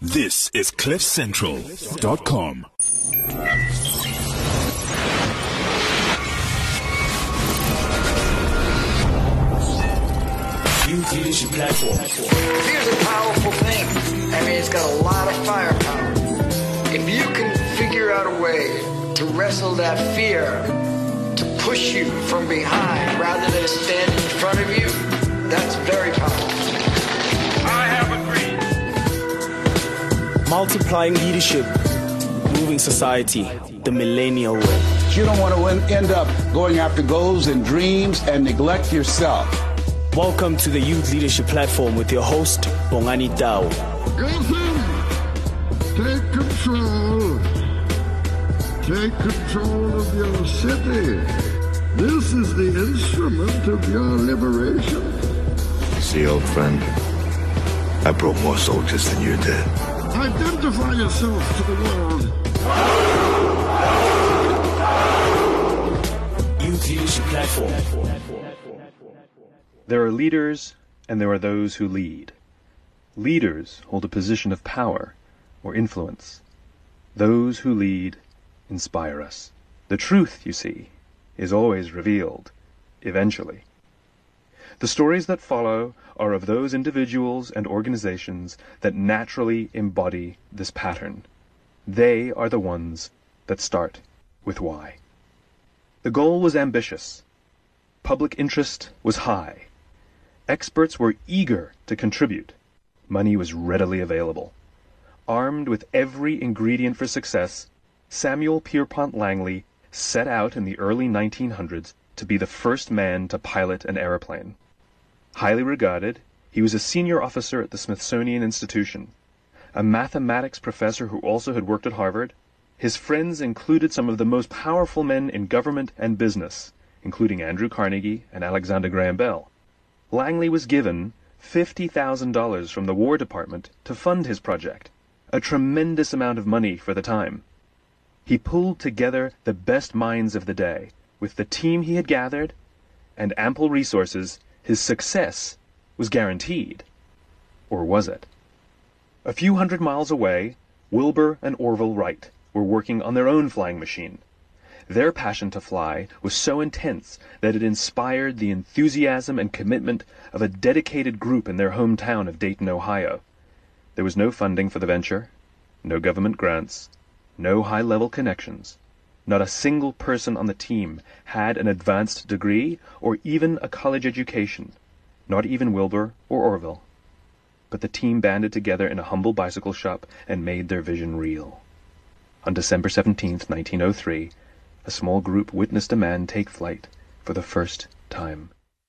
This is CliffCentral.com. Youth Leadership Platform. Fear's a powerful thing. I mean, it's got a lot of firepower. If you can figure out a way to wrestle that fear, to push you from behind rather than stand in front of you, that's very powerful. I have agreed. Multiplying leadership, moving society, the millennial way. You don't want to end up going after goals and dreams and neglect yourself. Welcome to the Youth Leadership Platform with your host, Bongani Tao. Gotham, take control. Take control of your city. This is the instrument of your liberation. See, old friend, I brought more soldiers than you did. Identify yourself to the world. Youth Leadership Platform. There are leaders, and there are those who lead. Leaders hold a position of power or influence. Those who lead inspire us. The truth, you see, is always revealed, eventually. The stories that follow are of those individuals and organizations that naturally embody this pattern. They are the ones that start with why. The goal was ambitious. Public interest was high. Experts were eager to contribute. Money was readily available. Armed with every ingredient for success, Samuel Pierpont Langley set out in the early 1900s to be the first man to pilot an aeroplane. Highly regarded, he was a senior officer at the Smithsonian Institution, a mathematics professor who also had worked at Harvard. His friends included some of the most powerful men in government and business, including Andrew Carnegie and Alexander Graham Bell. Langley was given $50,000 from the War Department to fund his project, a tremendous amount of money for the time. He pulled together the best minds of the day. With the team he had gathered and ample resources, his success was guaranteed. Or was it? A few hundred miles away, Wilbur and Orville Wright were working on their own flying machine. Their passion to fly was so intense that it inspired the enthusiasm and commitment of a dedicated group in their hometown of Dayton, Ohio. There was no funding for the venture, no government grants, no high-level connections. Not a single person on the team had an advanced degree or even a college education, not even Wilbur or Orville. But the team banded together in a humble bicycle shop and made their vision real. On December 17th, 1903, a small group witnessed a man take flight for the first time.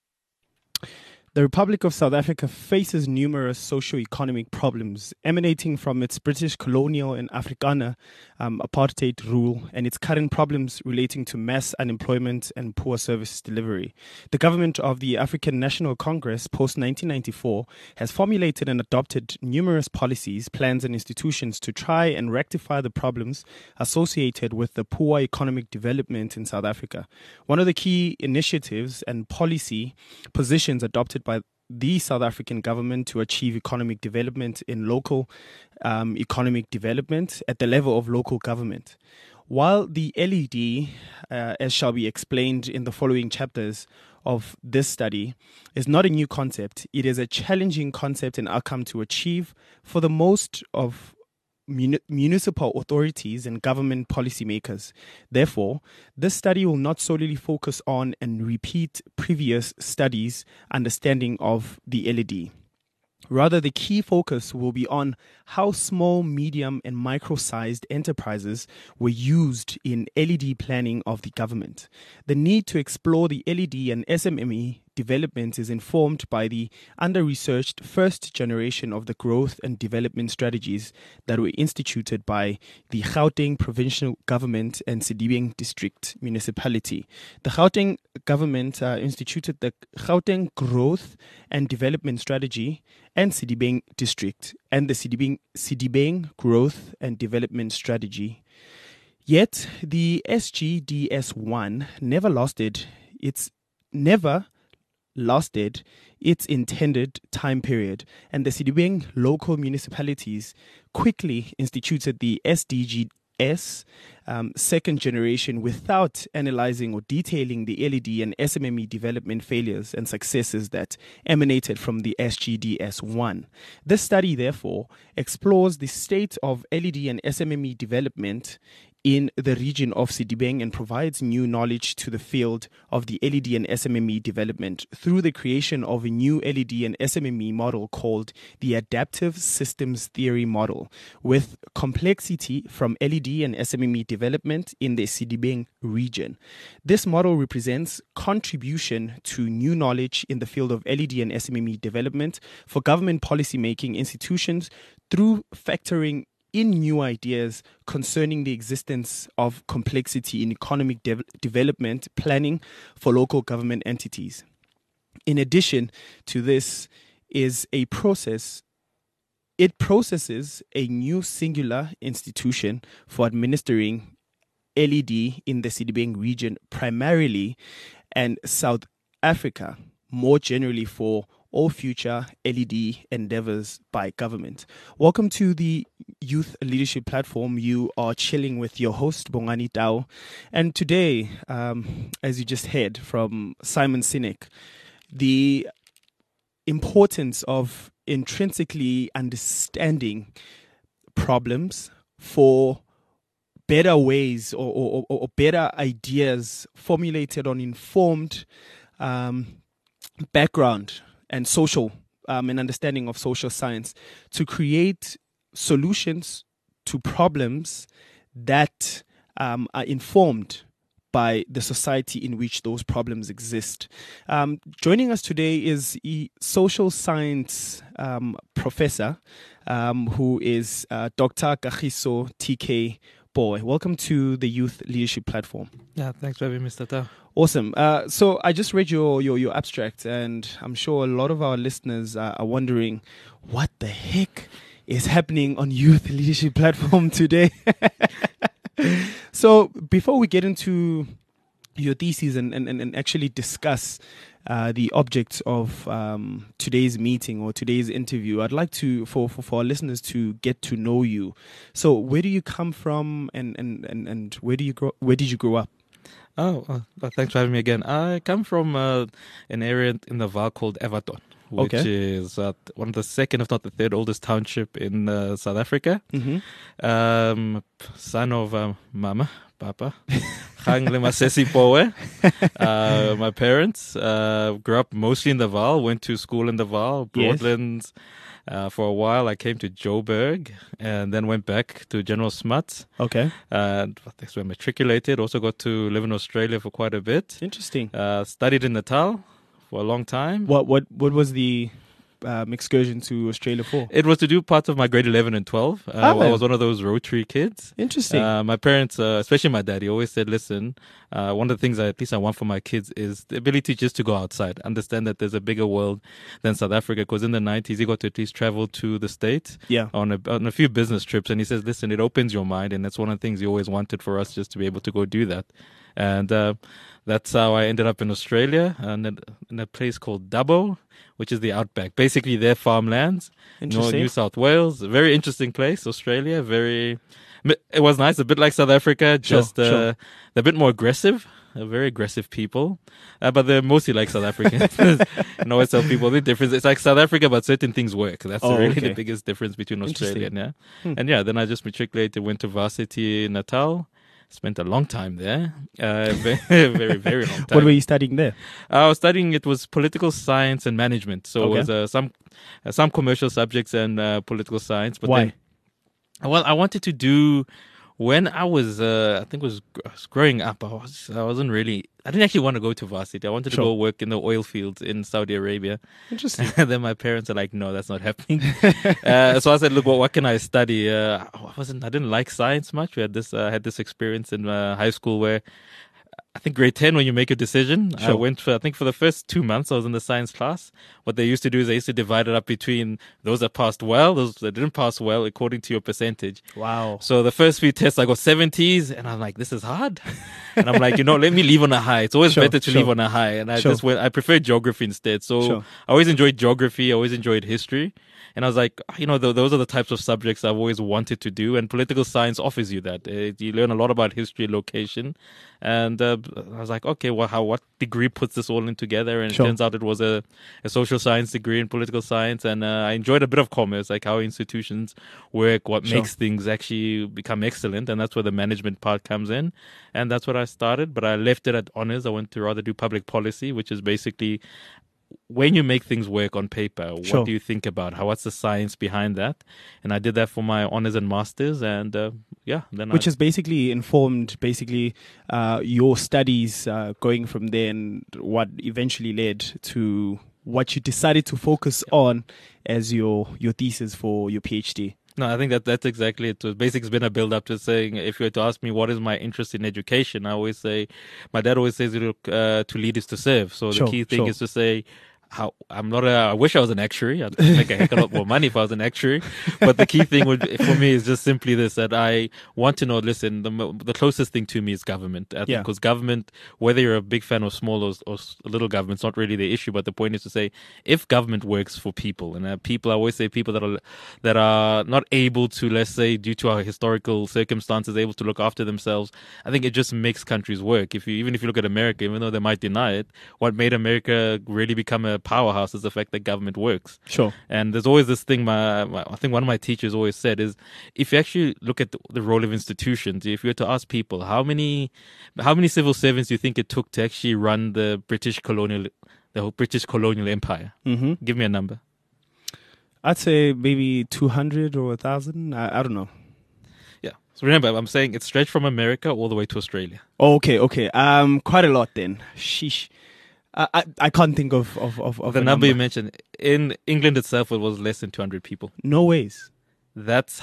The Republic of South Africa faces numerous socio-economic problems emanating from its British colonial and Afrikaner apartheid rule and its current problems relating to mass unemployment and poor service delivery. The government of the African National Congress post-1994 has formulated and adopted numerous policies, plans and institutions to try and rectify the problems associated with the poor economic development in South Africa. One of the key initiatives and policy positions adopted by the South African government to achieve economic development in local economic development at the level of local government. While the LED, as shall be explained in the following chapters of this study, is not a new concept, it is a challenging concept and outcome to achieve for the most of municipal authorities and government policymakers. Therefore, this study will not solely focus on and repeat previous studies' understanding of the LED. Rather, the key focus will be on how small, medium, and micro-sized enterprises were used in LED planning of the government. The need to explore the LED and SMME development is informed by the under-researched first generation of the growth and development strategies that were instituted by the Gauteng provincial government and Sedibeng district municipality. The Gauteng government instituted the Gauteng growth and development strategy and Sedibeng district and the Sedibeng growth and development strategy. Yet the SGDS1 never lasted its intended time period, and the Sedibeng local municipalities quickly instituted the SDGs second generation without analyzing or detailing the LED and SMME development failures and successes that emanated from the SGDS1. This study, therefore, explores the state of LED and SMME development in the region of Sedibeng and provides new knowledge to the field of the LED and SMME development through the creation of a new LED and SMME model called the Adaptive Systems Theory Model, with complexity from LED and SMME development in the Sedibeng region. This model represents contribution to new knowledge in the field of LED and SMME development for government policymaking institutions through factoring in new ideas concerning the existence of complexity in economic development planning for local government entities. In addition to this is a process. It processes a new singular institution for administering LED in the Sedibeng region primarily, and South Africa more generally for all future LED endeavors by government. Welcome to the Youth Leadership Platform. You are chilling with your host, Bongani Tao. And today, as you just heard from Simon Sinek, the importance of intrinsically understanding problems for better ways or better ideas formulated on informed background and social and understanding of social science to create solutions to problems that are informed by the society in which those problems exist. Joining us today is a social science professor who is Dr. Kagiso TK Boy. Welcome to the Youth Leadership Platform. Yeah, thanks for having me, Mr. Tao. Awesome. So I just read your abstract, and I'm sure a lot of our listeners are wondering what the heck is happening on Youth Leadership Platform today. So before we get into your thesis and actually discuss the objects of today's meeting or today's interview, I'd like to for our listeners to get to know you. So where do you come from, and where did you grow up? Thanks for having me again. I come from an area in the Vaal called Everton, which is one of the second, if not the third oldest township in South Africa. Mm-hmm. Son of Mama, Papa, Gang le Masesi Poe. My parents grew up mostly in the Vaal, went to school in the Vaal, Broadlands. For a while, I came to Joburg and then went back to General Smuts. Okay. That's where I matriculated. Also got to live in Australia for quite a bit. Interesting. Studied in Natal for a long time. What was the excursion to Australia for? It was to do part of my grade 11 and 12. I was one of those Rotary kids. Interesting. My parents, especially my daddy, always said, listen, one of the things at least I want for my kids is the ability just to go outside, understand that there's a bigger world than South Africa, because in the 90s he got to at least travel to the States on a few business trips, and he says, listen, it opens your mind, and that's one of the things he always wanted for us, just to be able to go do that. And that's how I ended up in Australia, and in a place called Dubbo, which is the outback, basically their farmlands, New South Wales. A very interesting place, Australia. It was nice, a bit like South Africa, just they're a bit more aggressive. Very aggressive people, but they're mostly like South Africans. And I always tell people the difference. It's like South Africa, but certain things work. That's really the biggest difference between Australia and And then I just matriculated, went to varsity in Natal. Spent a long time there, very, very long time. What were you studying there? I was studying, it was political science and management. So it was some commercial subjects and political science. But why? I wanted to do, when I was, I was growing up, I didn't actually want to go to varsity. I wanted to go work in the oil fields in Saudi Arabia. Interesting. And then my parents are like, no, that's not happening. So I said, look, what can I study? I didn't like science much. We had this, I had this experience in high school where I think grade 10 when you make a decision. I Sure. went for the first 2 months I was in the science class. What they used to do is they used to divide it up between those that passed well, those that didn't pass well, according to your percentage. Wow. So the first few tests I got 70s, and I'm like, this is hard. And I'm like, let me leave on a high. It's always Sure, better to sure. leave on a high. And I Sure. I preferred geography instead. So Sure. I always enjoyed geography. I always enjoyed history. And I was like, those are the types of subjects I've always wanted to do. And political science offers you that. You learn a lot about history and location. And I was like, okay, well, what degree puts this all in together? And Sure. it turns out it was a social science degree in political science. And I enjoyed a bit of commerce, like how institutions work, what Sure. makes things actually become excellent. And that's where the management part comes in. And that's what I started. But I left it at honors. I went to rather do public policy, which is basically when you make things work on paper, Sure. what do you think about what's the science behind that? And I did that for my honors and masters, and then Which has basically informed your studies going from there, and what eventually led to what you decided to focus on as your thesis for your PhD. No, I think that's exactly it. So basically, it's been a build up to saying, if you were to ask me what is my interest in education, I always say, my dad always says, to lead is to serve. So Sure, the key thing sure. is to say, I wish I was an actuary. I'd make a heck of a lot more money if I was an actuary. But the key thing for me is just simply this, that I want to know, listen, the closest thing to me is government. Yeah. Because government, whether you're a big fan of small or little government, it's not really the issue. But the point is to say, if government works for people, and I always say people that are not able to, let's say, due to our historical circumstances, able to look after themselves, I think it just makes countries work. Even if you look at America, even though they might deny it, what made America really become a powerhouse is the fact that government works. Sure. And there's always this thing, I think one of my teachers always said is, if you actually look at the role of institutions, if you were to ask people, how many civil servants do you think it took to actually run the whole British colonial empire? Mm-hmm. Give me a number. I'd say maybe 200 or 1,000. I don't know. Yeah. So remember, I'm saying it stretched from America all the way to Australia. Okay. Quite a lot then. Sheesh. I can't think of The a number you mentioned. In England itself, it was less than 200 people. No ways. As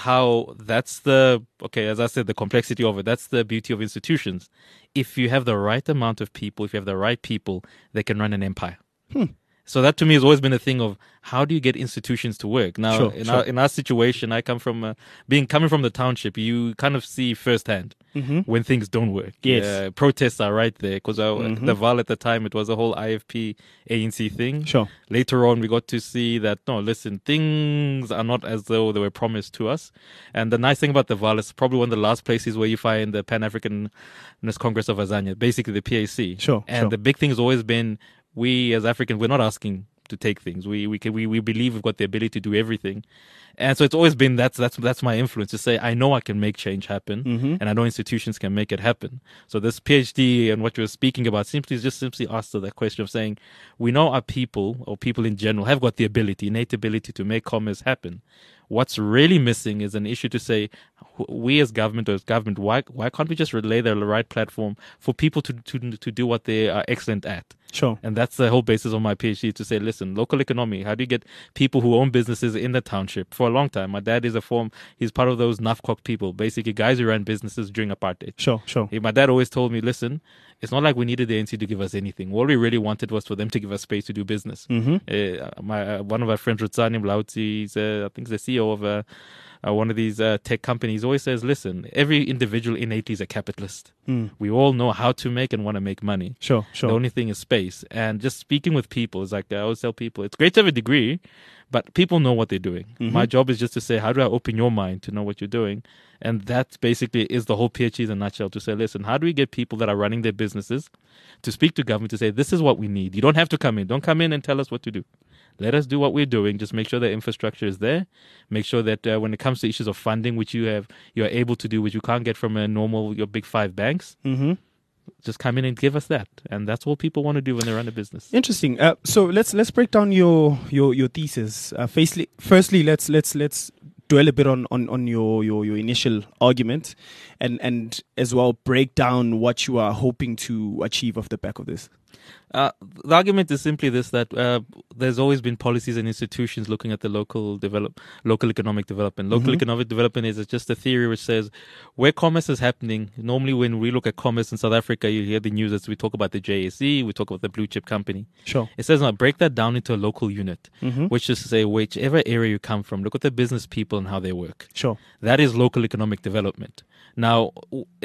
I said, the complexity of it. That's the beauty of institutions. If you have the right amount of people, if you have the right people, they can run an empire. So that to me has always been a thing of, how do you get institutions to work? Now, Sure, in our situation, I come from coming from the township, you kind of see firsthand when things don't work. Yes. Protests are right there, because the VAL at the time, it was a whole IFP ANC thing. Sure. Later on, we got to see that, no, listen, things are not as though they were promised to us. And the nice thing about the VAL is probably one of the last places where you find the Pan-Africanist Congress of Azania, basically the PAC. Sure. And the big thing has always been, we as Africans, we're not asking to take things. We believe we've got the ability to do everything. And so it's always been, that's my influence, to say, I know I can make change happen, and I know institutions can make it happen. So this PhD and what you're speaking about simply asks that question of saying, we know our people, or people in general, have got the innate ability to make commerce happen. What's really missing is an issue to say, we as government, why can't we just relay the right platform for people to do what they are excellent at? Sure. And that's the whole basis of my PhD, to say, listen, local economy, how do you get people who own businesses in the township? For a long time, my dad is he's part of those Nafcock people, basically guys who ran businesses during apartheid. Sure. My dad always told me, listen, it's not like we needed the ANC to give us anything. All we really wanted was for them to give us space to do business. One of our friends, Rutsani Mlauti, I think he's the CEO of one of these tech companies, always says, listen, every individual innately is a capitalist. We all know how to make and want to make money. Sure. The only thing is space. And just speaking with people is like, I always tell people, it's great to have a degree, but people know what they're doing. My job is just to say, how do I open your mind to know what you're doing? And that basically is the whole PhD in a nutshell, to say, listen, how do we get people that are running their businesses to speak to government to say, this is what we need. You don't have to come in. Don't come in and tell us what to do. Let us do what we're doing. Just make sure the infrastructure is there. Make sure that when it comes to issues of funding, which you are able to do, which you can't get from your big five banks, just come in and give us that. And that's all people want to do when they run a business. Interesting. So let's break down your thesis. Firstly, let's dwell a bit on your initial argument, and as well break down what you are hoping to achieve off the back of this. The argument is simply this, that there's always been policies and institutions looking at the local economic development. Local economic development is just a theory which says where commerce is happening. Normally when we look at commerce in South Africa, you hear the news as we talk about the JSE, we talk about the blue chip company. Sure. It says now break that down into a local unit, which is to say whichever area you come from, look at the business people and how they work. Sure. That is local economic development. Now,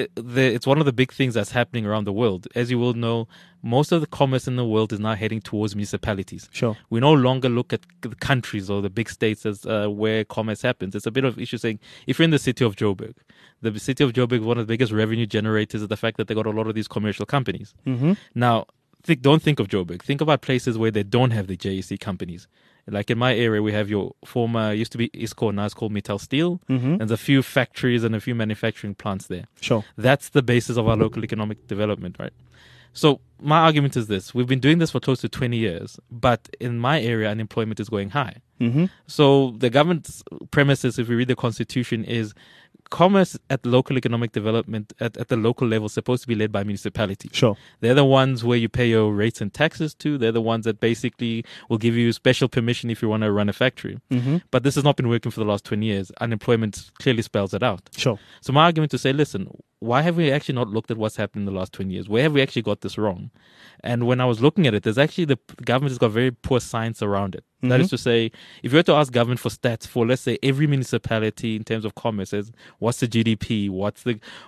it's one of the big things that's happening around the world. As you will know, most of the commerce in the world is now heading towards municipalities. Sure. We no longer look at the countries or the big states as where commerce happens. It's a bit of issue saying, if you're in the city of Joburg, the city of Joburg, one of the biggest revenue generators is the fact that they got a lot of these commercial companies. Now, don't think of Joburg. Think about places where they don't have the JSE companies. Like in my area, we have your former, used to be ISCO, now it's called Metal Steel. There's a few factories and a few manufacturing plants there. Sure. That's the basis of our local economic development, right? So my argument is this. We've been doing this for close to 20 years, but in my area, unemployment is going high. So the government's premises, if we read the constitution, is commerce at local economic development at the local level is supposed to be led by municipalities. Sure. They're the ones where you pay your rates and taxes to. They're the ones that basically will give you special permission if you want to run a factory. But this has not been working for the last 20 years. Unemployment clearly spells it out. Sure. So my argument to say, listen, why have we actually not looked at what's happened in the last 20 years? Where have we actually got this wrong? And when I was looking at it, there's actually the government has got very poor science around it. That is to say, if you were to ask government for stats for, let's say, every municipality in terms of commerce, says what's the GDP, what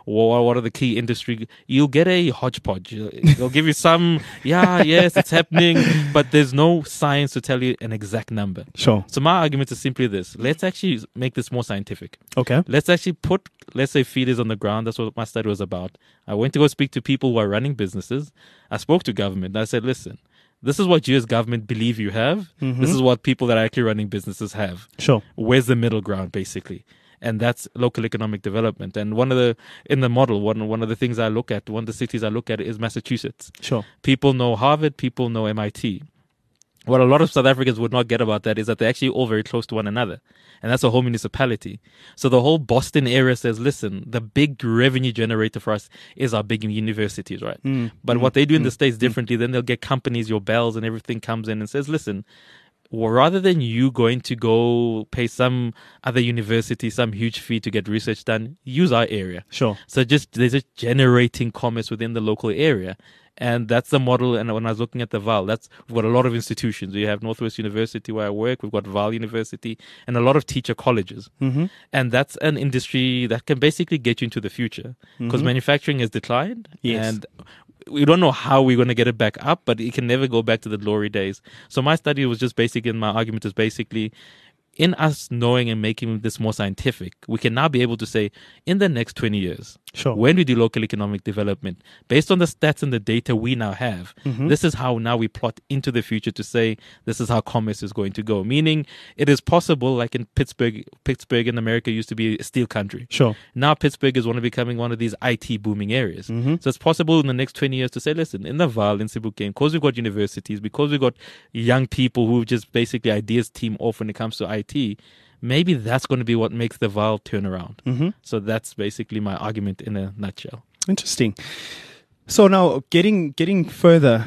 are the key industry, you'll get a hodgepodge. They'll give you some, yes, it's happening, but there's no science to tell you an exact number. Sure. So my argument is simply this. Let's actually make this more scientific. Okay. Let's actually put, let's say, feeders on the ground. That's what my study was about. I went to go speak to people who are running businesses. I spoke to government. I said, listen, this is what you as government believe you have. This is what people that are actually running businesses have. Sure. Where's the middle ground, basically? And that's local economic development. And in the model, one of the things I look at, one of the cities I look at is Massachusetts. Sure. People know Harvard, people know MIT. What a lot of South Africans would not get about that is that they're actually all very close to one another. And that's a whole municipality. So the whole Boston area says, listen, the big revenue generator for us is our big universities, right? But what they do in the States differently, then they'll get companies, your Bells and everything comes in and says, listen, well, rather than you going to go pay some other university some huge fee to get research done, use our area. Sure. So they're just generating commerce within the local area. And that's the model. And when I was looking at the VAL, we've got a lot of institutions. We have Northwest University where I work. We've got VAL University and a lot of teacher colleges. And that's an industry that can basically get you into the future because manufacturing has declined. Yes. And we don't know how we're going to get it back up, but it can never go back to the glory days. So my study was just basically, and my argument is basically, in us knowing and making this more scientific, we can now be able to say, in the next 20 years, when we do local economic development, based on the stats and the data we now have, this is how now we plot into the future to say, this is how commerce is going to go. Meaning, it is possible, like in Pittsburgh in America used to be a steel country. Sure. Now Pittsburgh is becoming one of these IT booming areas. So it's possible in the next 20 years to say, listen, in the VAL, in Sebokeng, because we've got universities, because we've got young people who just basically ideas team off when it comes to IT, maybe that's going to be what makes the VAL turn around. So that's basically my argument in a nutshell. Interesting. So now, getting further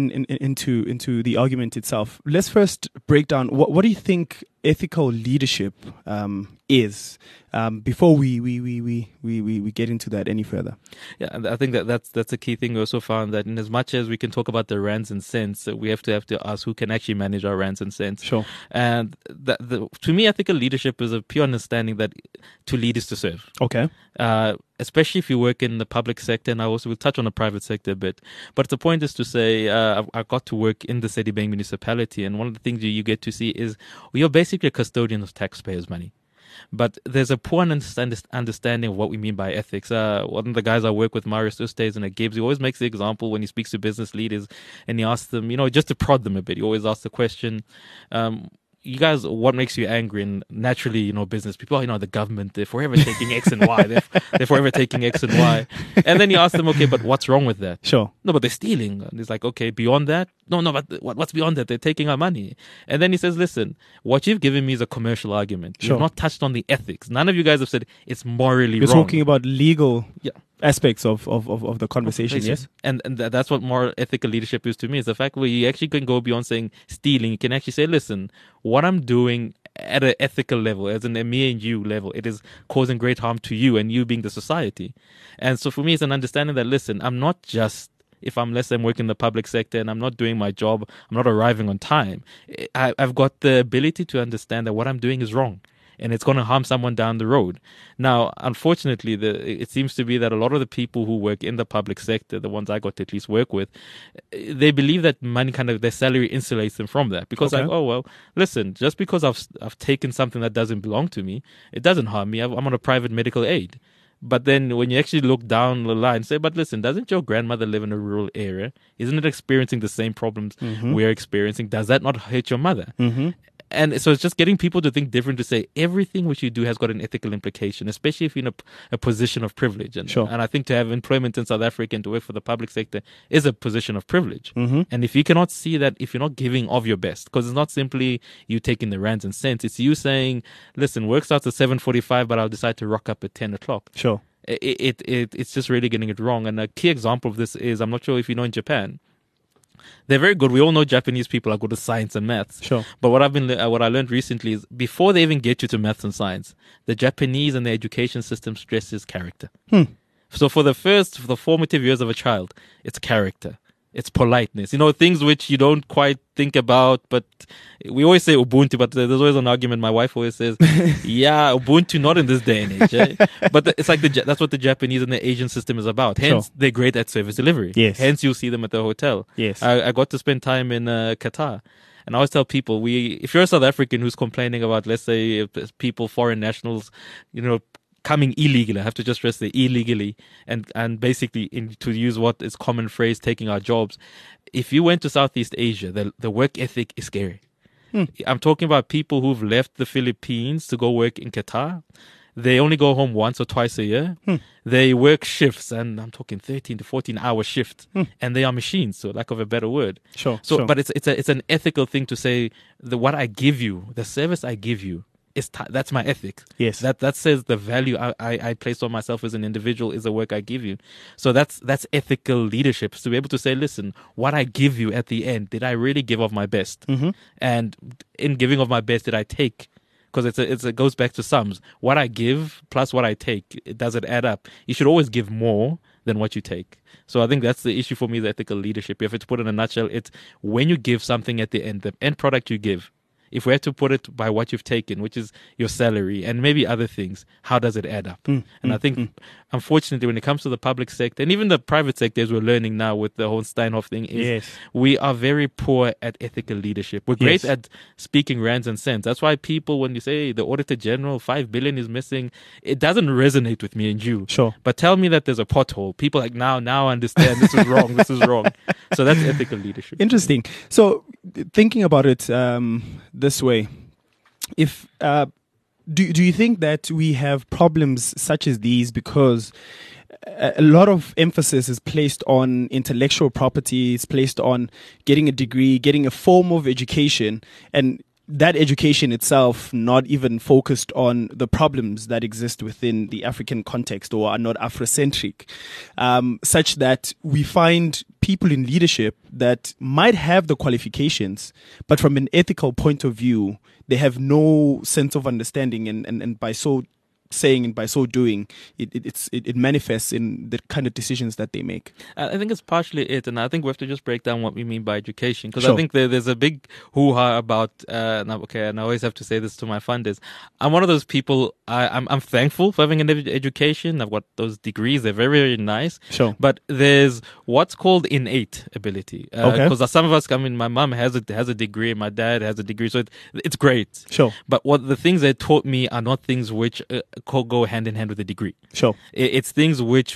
into the argument itself, let's first break down what do you think ethical leadership is before we get into that any further. Yeah, and I think that's a key thing we also found, that in as much as we can talk about the rands and cents, we have to ask who can actually manage our rands and cents. Sure. And to me, ethical leadership is a pure understanding that to lead is to serve. Okay. Especially if you work in the public sector, and I also will touch on the private sector a bit. But the point is to say, I got to work in the Sedibeng municipality, and one of the things you get to see is you're basically a custodian of taxpayers' money. But there's a poor understanding of what we mean by ethics. One of the guys I work with, Marius Oosthuizen at Gibbs, he always makes the example when he speaks to business leaders and he asks them, just to prod them a bit, he always asks the question, you guys, what makes you angry? And naturally, business people, the government, they're forever taking X and Y. They're forever taking X and Y. And then you ask them, okay, but what's wrong with that? Sure. No, but they're stealing. And it's like, okay, beyond that? No, but what's beyond that? They're taking our money. And then he says, listen, what you've given me is a commercial argument. Sure. You've not touched on the ethics. None of you guys have said it's morally You're wrong. talking about legal aspects of the conversation. Yes, and that's what moral ethical leadership is to me. Is the fact where you actually can go beyond saying stealing. You can actually say, listen, what I'm doing at an ethical level, as in a me and you level, it is causing great harm to you and you being the society. And so for me, it's an understanding that, listen, I'm not just, if I'm working in the public sector and I'm not doing my job, I'm not arriving on time. I've got the ability to understand that what I'm doing is wrong, and it's going to harm someone down the road. Now, unfortunately, it seems to be that a lot of the people who work in the public sector, the ones I got to at least work with, they believe that money, kind of their salary, insulates them from that. Because like, oh, well, listen, just because I've taken something that doesn't belong to me, it doesn't harm me. I'm on a private medical aid. But then when you actually look down the line, say, but listen, doesn't your grandmother live in a rural area? Isn't it experiencing the same problems we're experiencing? Does that not hurt your mother? And so it's just getting people to think different, to say everything which you do has got an ethical implication, especially if you're in a position of privilege. And, and I think to have employment in South Africa and to work for the public sector is a position of privilege. And if you cannot see that, if you're not giving of your best, because it's not simply you taking the rands and cents, it's you saying, listen, work starts at 7:45, but I'll decide to rock up at 10 o'clock. It's just really getting it wrong. And a key example of this is, I'm not sure if you know, in Japan, they're very good. We all know Japanese people are good at science and maths. But what I learned recently is, before they even get you to maths and science, the Japanese and the education system stresses character. So for the formative years of a child, it's character. It's politeness, things which you don't quite think about, but we always say Ubuntu, but there's always an argument. My wife always says, yeah, Ubuntu, not in this day and age. Eh? But it's like that's what the Japanese and the Asian system is about. Hence, they're great at service delivery. Hence, you'll see them at the hotel. I got to spend time in Qatar. And I always tell people, if you're a South African who's complaining about, let's say, people, foreign nationals, coming illegally, I have to just stress the illegally, and basically, to use what is common phrase, taking our jobs. If you went to Southeast Asia, the work ethic is scary. I'm talking about people who've left the Philippines to go work in Qatar. They only go home once or twice a year. They work shifts, and I'm talking 13 to 14-hour shifts, and they are machines, so lack of a better word. But it's an ethical thing to say, what I give you, the service I give you, that's my ethic. That says the value I place on myself as an individual is the work I give you. So that's ethical leadership, to be able to say, listen, what I give you at the end, did I really give of my best? And in giving of my best, did I take? Because it goes back to sums. What I give plus what I take, does it add up? You should always give more than what you take. So I think that's the issue for me, the ethical leadership. If it's put in a nutshell, it's when you give something at the end product you give, if we had to put it by what you've taken, which is your salary and maybe other things, how does it add up? And I think, unfortunately, when it comes to the public sector and even the private sector, as we're learning now with the whole Steinhoff thing, is we are very poor at ethical leadership. We're great at speaking rands and cents. That's why people, when you say the Auditor General, 5 billion is missing, it doesn't resonate with me and you. But tell me that there's a pothole. People like, now I understand this is wrong, this is wrong. So that's ethical leadership. Interesting. So thinking about it this way, if do you think that we have problems such as these because a lot of emphasis is placed on intellectual property, it's placed on getting a degree, getting a form of education, and that education itself not even focused on the problems that exist within the African context or are not Afrocentric, such that we find people in leadership that might have the qualifications, but from an ethical point of view, they have no sense of understanding, and by so saying and by so doing, it manifests in the kind of decisions that they make. I think it's partially it, and I think we have to just break down what we mean by education, because I think there's a big hoo-ha about, and I always have to say this to my funders, I'm one of those people, I'm thankful for having an education. I've got those degrees, they're very, very nice. But there's what's called innate ability. Because some of us, my mom has a degree, my dad has a degree, so it's great. But what the things they taught me are not things which go hand in hand with a degree. It's things which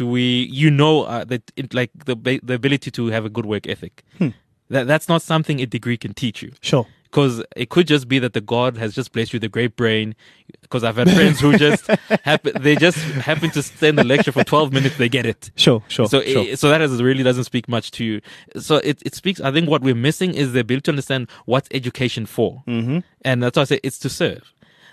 that the ability to have a good work ethic. That's not something a degree can teach you. Because it could just be that the God has just blessed you with a great brain. Because I've had friends who just happen to stay in the lecture for 12 minutes, they get it. So that really doesn't speak much to you. So it speaks, I think what we're missing is the ability to understand what's education for. And that's why I say it's to serve.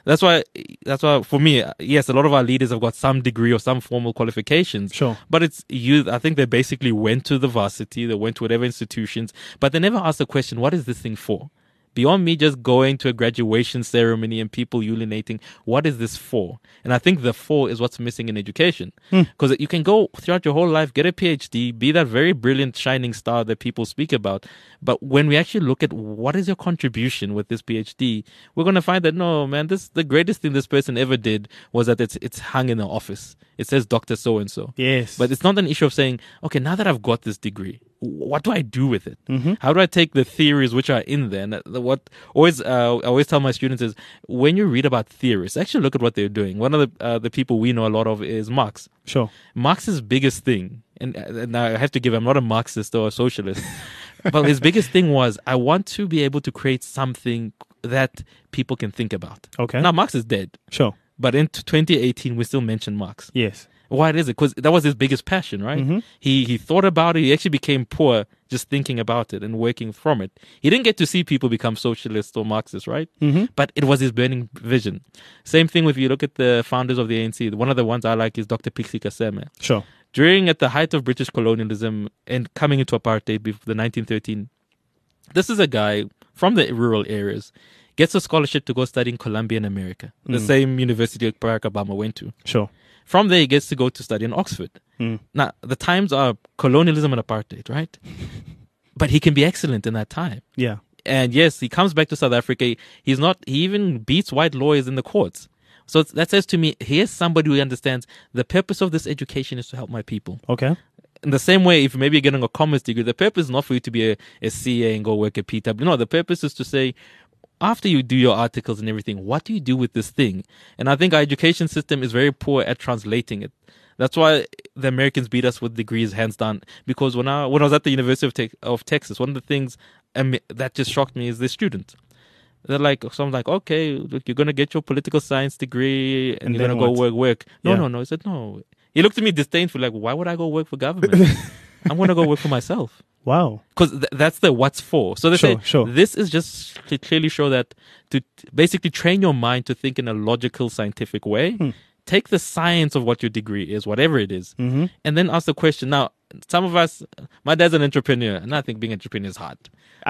That's why for me, yes, a lot of our leaders have got some degree or some formal qualifications. Sure. But it's youth. I think they basically went to the varsity, they went to whatever institutions, but they never asked the question, what is this thing for? Beyond me just going to a graduation ceremony and people urinating, what is this for? And I think the for is what's missing in education. Because you can go throughout your whole life, get a PhD, be that very brilliant shining star that people speak about. But when we actually look at what is your contribution with this PhD, we're going to find that, no, man, the greatest thing this person ever did was that it's hung in the office. It says Dr. So-and-so. Yes. But it's not an issue of saying, okay, now that I've got this degree, what do I do with it? How do I take the theories which are in there? And I always tell my students is, when you read about theorists, actually look at what they're doing. One of the people we know a lot of is Marx. Sure. Marx's biggest thing, and I have to give, I'm not a Marxist or a socialist, but his biggest thing was, I want to be able to create something that people can think about. Okay. Now, Marx is dead. Sure. But in 2018, we still mention Marx. Yes. Why is it? Because that was his biggest passion, right? He thought about it. He actually became poor just thinking about it and working from it. He didn't get to see people become socialists or Marxists, right? But it was his burning vision. Same thing if you look at the founders of the ANC. One of the ones I like is Dr. Pixie Kaseme. Sure. At the height of British colonialism and coming into apartheid before the 1913, this is a guy from the rural areas, gets a scholarship to go study in Columbia in America, the same university Barack Obama went to. Sure. From there, he gets to go to study in Oxford. Now, the times are colonialism and apartheid, right? But he can be excellent in that time. Yeah. And yes, he comes back to South Africa. He even beats white lawyers in the courts. So that says to me, here's somebody who understands the purpose of this education is to help my people. Okay. In the same way, if maybe you're getting a commerce degree, the purpose is not for you to be a CA and go work at PW. No, the purpose is to say, after you do your articles and everything, what do you do with this thing? And I think our education system is very poor at translating it. That's why the Americans beat us with degrees, hands down. Because when I was at the University of Texas, one of the things that just shocked me is the students. They're like, so I'm like, okay, look, you're going to get your political science degree and you're going to go work. No. He said, no. He looked at me disdainfully, like, why would I go work for government? I'm going to go work for myself. Wow. Because that's the what's for. So they say, this is just to clearly show that to basically train your mind to think in a logical, scientific way. Take the science of what your degree is, whatever it is, and then ask the question. Now, some of us, my dad's an entrepreneur, and I think being an entrepreneur is hard.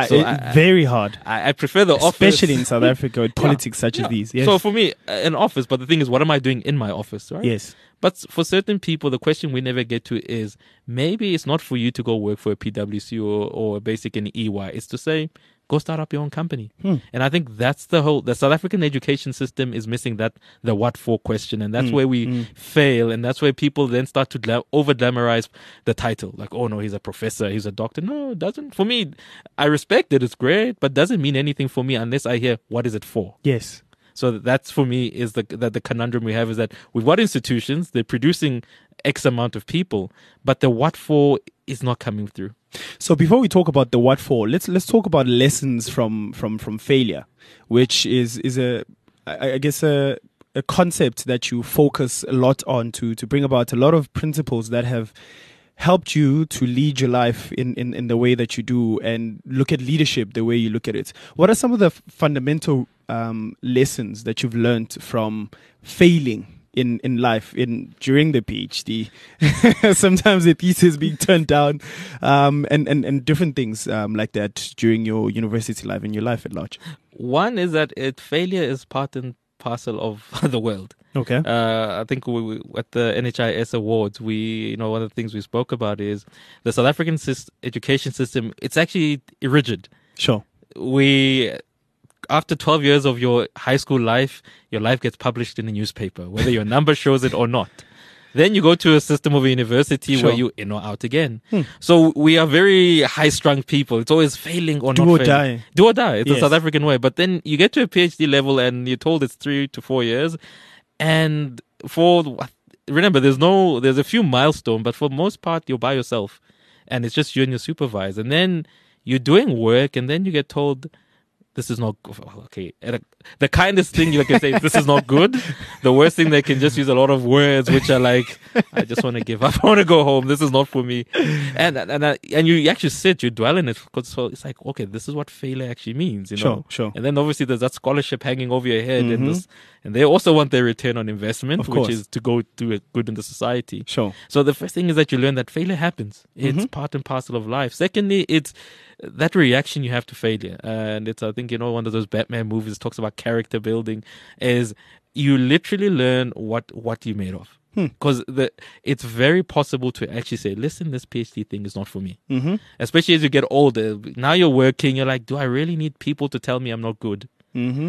Very hard. I prefer the office. Especially in South Africa with politics such as these. Yes. So for me, an office, but the thing is, what am I doing in my office, right? Yes. But for certain people, the question we never get to is, maybe it's not for you to go work for a PwC or a basic in EY. It's to say, go start up your own company. And I think that's the South African education system is missing the what for question. And that's where we fail. And that's where people then start to over glamorize the title. Like, oh no, he's a professor, he's a doctor. No, it doesn't. For me, I respect it. It's great, but doesn't mean anything for me unless I hear, what is it for? Yes. So that's for me is the conundrum we have is that we've got institutions, they're producing X amount of people, but the what for is not coming through. So before we talk about the what for, let's talk about lessons from failure, which is I guess a concept that you focus a lot on to bring about a lot of principles that have helped you to lead your life in the way that you do and look at leadership the way you look at it. What are some of the fundamental lessons that you've learned from failing in life during the PhD? Sometimes the thesis being turned down, and different things like that during your university life and your life at large. One is that failure is part and parcel of the world. Okay. I think we at the NHIS Awards, one of the things we spoke about is the South African education system. It's actually rigid. Sure. After 12 years of your high school life, your life gets published in a newspaper, whether your number shows it or not. Then you go to a system of a university where you in or out again. So we are very high-strung people. It's always failing or not failing. Do or die. It's the South African way. But then you get to a PhD level and you're told it's 3 to 4 years. And remember, there's a few milestones, but for the most part, you're by yourself. And it's just you and your supervisor. And then you're doing work and then you get told, this is not okay. The kindest thing you can say is, this is not good. The worst thing, they can just use a lot of words which are like, I just want to give up. I want to go home. This is not for me. And you actually you dwell in it, because it's like, okay, this is what failure actually means, you know. Sure. And then obviously there's that scholarship hanging over your head, and they also want their return on investment, which is to go do it good in the society. Sure. So the first thing is that you learn that failure happens. It's part and parcel of life. Secondly, it's that reaction you have to failure. And it's, I think, you know, one of those Batman movies talks about character building, is you literally learn what you're made of. Because it's very possible to actually say, listen, this PhD thing is not for me. Especially as you get older. Now you're working, you're like, do I really need people to tell me I'm not good? And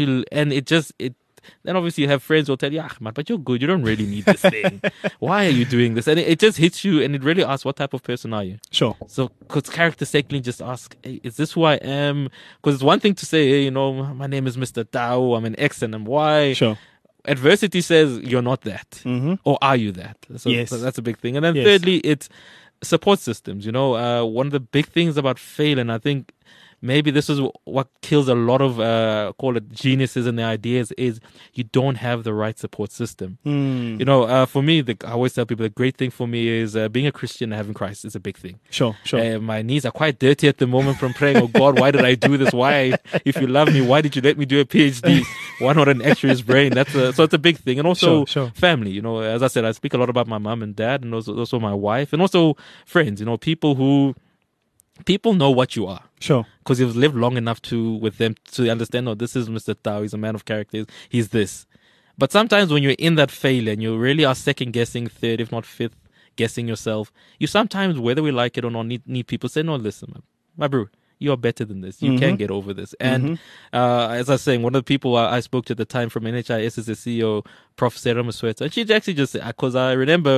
then obviously you have friends who will tell you, man, but you're good. You don't really need this thing. Why are you doing this? And it just hits you, and it really asks, what type of person are you? Sure. So, because character secondly just ask, hey, is this who I am? Because it's one thing to say, hey, you know, my name is Mr. Tao, I'm an X and I'm Y. Sure. Adversity says you're not that. Or are you that? So, so that's a big thing. And then thirdly, it's support systems. You know, one of the big things about fail, and I think maybe this is what kills a lot of call it geniuses and their ideas, is you don't have the right support system. You know, for me, I always tell people the great thing for me is being a Christian and having Christ is a big thing. Sure. My knees are quite dirty at the moment from praying, oh God, why did I do this? Why, if you love me, why did you let me do a PhD? Why not an X-ray's brain? So it's a big thing. And also family. You know, as I said, I speak a lot about my mom and dad, and also my wife, and also friends. You know, people know what you are. Sure. Because you've lived long enough with them to understand, oh, this is Mr. Tao, he's a man of character, he's this. But sometimes when you're in that failure and you really are second guessing, third, if not fifth guessing yourself, you sometimes, whether we like it or not, need people say, no, listen, my bro, you are better than this. You can get over this. And as I was saying, one of the people I spoke to at the time from NHIS is the CEO, Prof. Sarah Masweta. And she actually just said, because I remember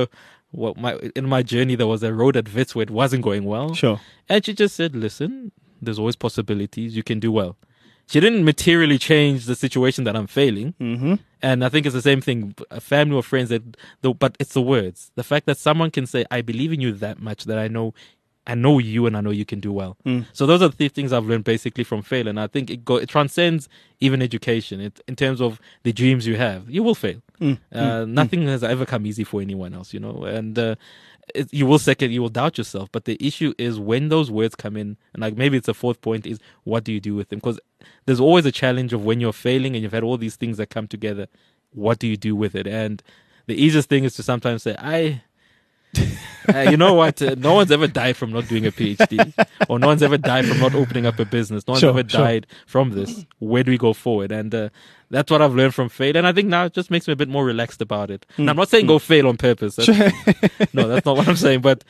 in my journey, there was a road at Wits where it wasn't going well. Sure. And she just said, listen, there's always possibilities. You can do well. She didn't materially change the situation that I'm failing. And I think it's the same thing, a family or friends, but it's the words. The fact that someone can say, I believe in you that much that I know you and I know you can do well. So those are the things I've learned basically from fail. And I think it transcends even education. In terms of the dreams you have, you will fail. Nothing has ever come easy for anyone else, you know. And you will doubt yourself. But the issue is when those words come in, and like maybe it's a fourth point, is what do you do with them? Because there's always a challenge of when you're failing and you've had all these things that come together, what do you do with it? And the easiest thing is to sometimes say, you know what? No one's ever died from not doing a PhD, or no one's ever died from not opening up a business. No one's ever died from this. Where do we go forward? And that's what I've learned from fail. And I think now it just makes me a bit more relaxed about it. And I'm not saying go fail on purpose. No, that's not what I'm saying. But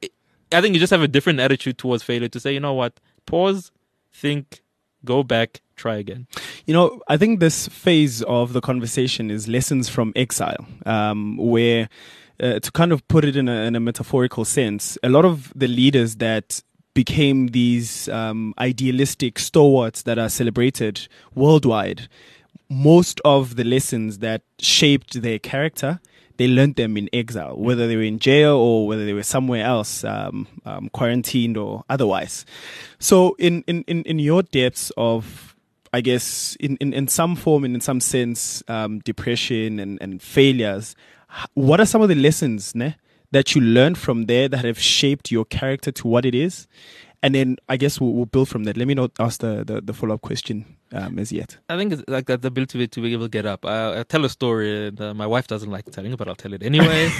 I think you just have a different attitude towards failure to say, you know what? Pause, think, go back, try again. You know, I think this phase of the conversation is lessons from exile, where to kind of put it in a metaphorical sense, a lot of the leaders that became these idealistic stalwarts that are celebrated worldwide, most of the lessons that shaped their character, they learned them in exile, whether they were in jail or whether they were somewhere else, quarantined or otherwise. So in your depths of, I guess, in some form and in some sense, depression and failures, what are some of the lessons that you learned from there that have shaped your character to what it is? And then I guess we'll build from that. Let me not ask the follow-up question as yet. I think it's like that, the ability to be able to get up. I'll tell a story, and my wife doesn't like telling it, but I'll tell it anyway.